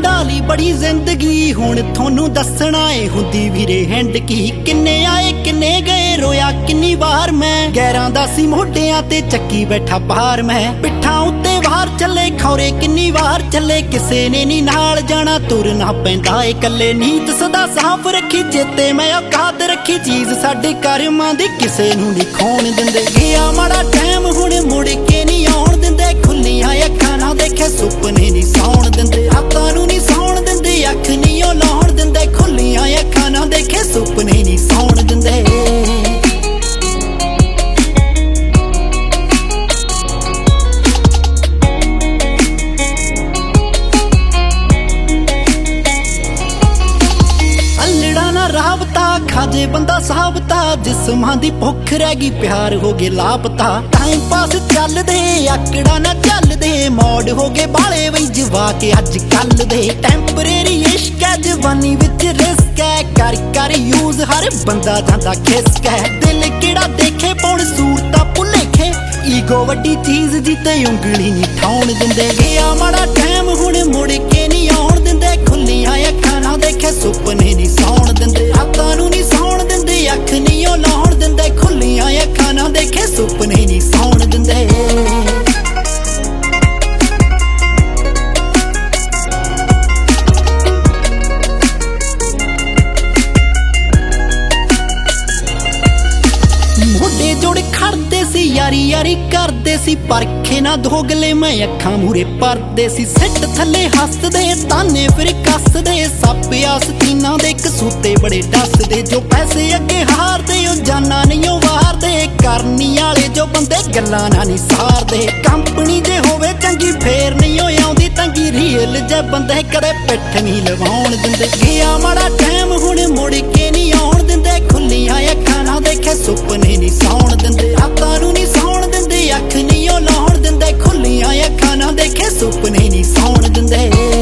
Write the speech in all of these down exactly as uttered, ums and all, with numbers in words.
ढाली बड़ी जिंदगी हुण थोनू दसना ए हुंदी वीरे हैंड की किन्ने आए किन्ने गए रोया किन्नी बार मैं गैरां दा सी मोढियां ते चक्की बैठा बाहर मैं पिट्ठां उत्ते बाहर चले खौरे किन्नी बार चले किसे ने नी नाल जाना तुरना पैंदा ए कल्ले नीत सदा साफ रखी चेते मैं औकात रखी चीज साडे करमां दी किसे नू नी खोण दिंदे गया माड़ा टाइम हुण मुड़ के नी आउण दिंदे खुल्लियां अखां ना देखे सुपने नी सौण दिंदे रातां नू नी सौण दिंदे अख नी ओ लाउण दिंदे खुल्लियां अखां ना देखे सुपने नी सौण दिंदे खाजे बंदा साबता जिस्मां दी भुख रह गई प्यार हो गए लापता टाइम पास चल दे आकड़ा ना चल दे मौड हो गए बाले वही जवा के अज कल दे टैंपरेरी इश्क है जवानी विच रिस्क है कर कर यूज हर बंदा जांदा खिसक है दिल केड़ा देखे पौण सूरता भुलेखे ईगो वड्डी चीज जिते उंगली नी ठाउण दिंदे गया माड़ा टाइम हुण मुड़ के नी आउण दिंदे खुल्लियां अखां ना देखे सुपने नी सौण दिंदे रातां नू नी सौण दिंदे अख नी ओ लाउण दिंदे खुल्लियां अखां ना देखे सुपने नी सौण दिंदे मोढे जोड़ खड़दे सी यारी यारी करदे सी परखे ना दोगले मैं अखां मूरे परदे सी सिट थले हसदे ताने फिर कसदे सप आस्तीना दे कसूते बड़े डसदे जो पैसे अगे हारदे ओ जाना नहीं ओ वारदे करनी आले जो बंदे गल्लां ना नी सारदे कंपनी जे होवे चंगी फेर नहीं ओ आउंदी तंगी रील जे बंदे कदे पिठ नहीं लवाउण दिंदे गया माड़ा टाइम हुण मुड़ के नहीं आउण दिंदे खुल्लियां अखां ना देखे सुपने नी सौण दिंदे रातां नू नी सौण दिंदे अख नी ओ लाउण दिंदे खुल्लियां अखां ना देखे सुपने नी सौण दिंदे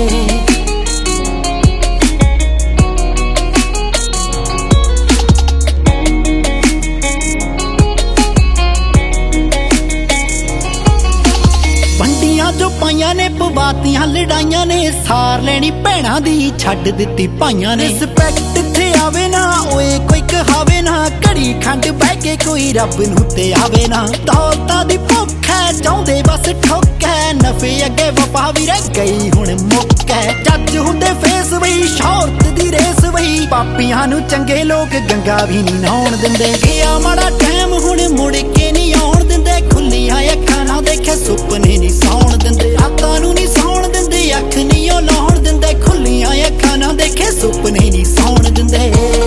जो पाइयां ने पवातियां लड़ाइयां ने सार लैनी भैणां दी छड्ड दित्ती भाइयां ने रिस्पैक्ट इत्थे आवे ना ओए कोई कहावे ना घड़ी खंड बह के कोई रब नू ते आवे ना दौलतां दी भुख है चाहुंदे बस ठोक है नफे अगे वफा भी रह गई हुण मुक है जज हुंदे फेस वही शौहरत दी रेस वही पापियां नू चंगे लोग गंगा भी नी नहाउण दिंदे गया माड़ा टाइम हुण मुड़ के नी आउण दिंदे खुल्लियां अखां ना देखे सुपने नी सौण दिंदे रातां नू नी सौण दिंदे अख नी ओ लाउण दिंदे खुल्लियां अखां ना देखे सुपने नी सौण दिंदे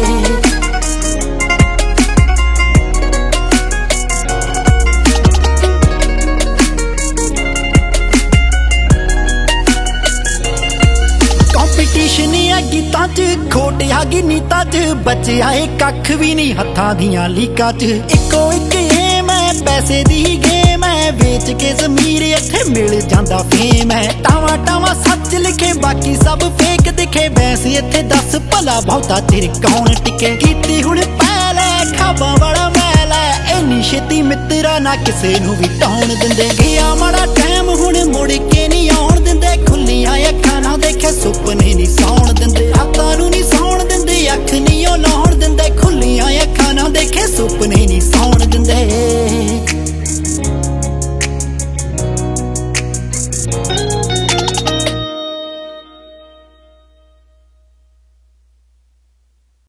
कंपीटिशन है गीतां च खोट आ गई नीतां च बचिया ए कख भी नहीं हत्थां दियां लीकां च इक्को इक एम है पैसे दी गेम है बेच के जमीर इत्थे मिल जांदा फेम है टावा टावा सच लिखे बाकी सब फेक दिखे बैस इत्थे दस भला बहुता चिर कौन टिके कीती हुण पहल है खाबां वाला महल है इन्नी छेती मित्रा ना किसे नू भी टाउण दिंदे गया माड़ा टाइम हुण मुड़ के नी आउण दिंदे खुल्लियां अखां ना देखे सुपने नी सौण दिंदे रातां नू नी सौण दिंदे अख नी ओ लाउण दिंदे खुल्लियां अखां ना देखे सुपने नी सौण दिंदे